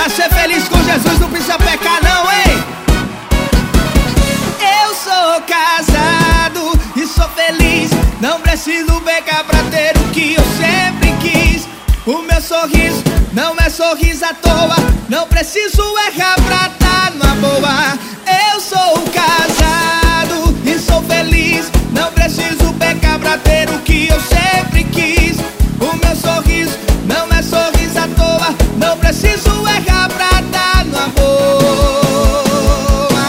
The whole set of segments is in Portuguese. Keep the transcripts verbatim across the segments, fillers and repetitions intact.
Pra ser feliz com Jesus não precisa pecar não, hein? Eu sou casado e sou feliz, não preciso pecar pra ter o que eu sempre quis. O meu sorriso não é sorriso à toa, não preciso errar pra tá numa boa. Eu sou casado e sou feliz, não preciso pecar pra ter o que eu sempre quis. O meu sorriso não é sorriso à toa, não preciso errar pra tá numa boa.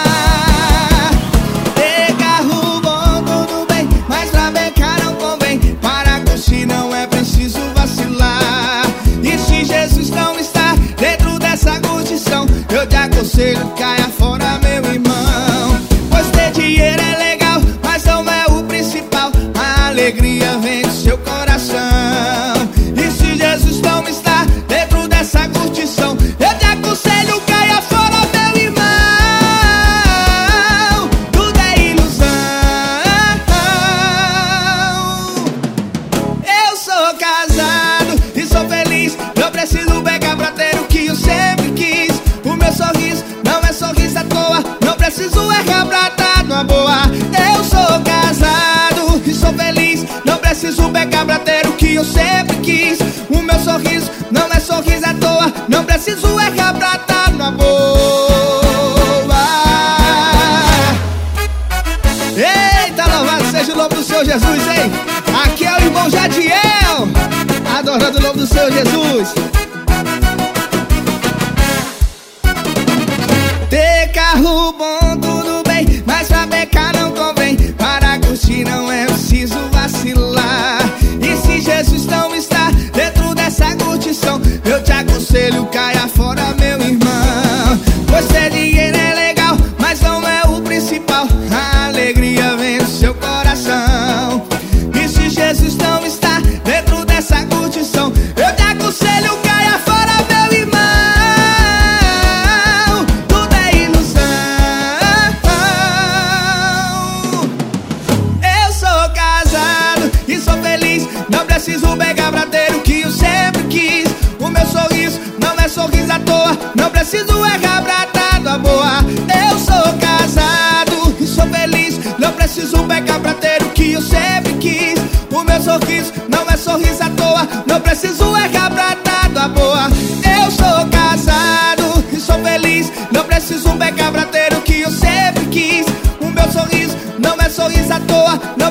Ter carro bom, tudo bem, mas pra pecar não convém. Para curtir não é preciso vacilar. E se Jesus não está dentro dessa curtição, eu te aconselho, caia fora, meu irmão. Pois ter dinheiro é legal, mas não é o principal. A alegria vem do seu coração. E se Jesus não está dentro dessa curtição, eu te aconselho, caia fora, meu irmão. Tudo é ilusão. Eu sou casado e sou feliz, não preciso pecar pra ter o que eu sempre quis. O meu sorriso não é sorriso à toa, não preciso errar pra tá numa boa. Eu sou casado e sou feliz, não preciso pecar pra ter o que eu sempre quis. O meu sorriso não é sorriso à toa, não preciso errar pra tá numa boa. Eita, louvado seja o nome do Senhor Jesus, hein? Aqui é o irmão Jadiel, adorando o nome do Senhor Jesus. Ter carro bom, tudo bem, mas pra pecar não convém. Para curtir não é preciso vacilar. E se Jesus não está dentro dessa curtição, eu te aconselho, caia fora, meu irmão. Pois ter dinheiro é legal, mas não é o principal. A alegria vem do seu coração. E se Jesus não está dentro dessa curtição, eu te aconselho, caia fora, meu irmão. Tudo é ilusão. Eu sou casado e sou feliz, não preciso pegar pra ter o que eu sempre quis. O meu sorriso não é sorriso à toa, não preciso errar pra tá numa boa. Eu sou casado e sou feliz, não preciso pecar pra ter o que eu sempre quis. O meu sorriso não é sorriso à toa, não preciso errar pra tá numa boa. Eu sou casado e sou feliz, não preciso pecar pra ter o que eu sempre quis. O meu sorriso não é sorriso à toa, não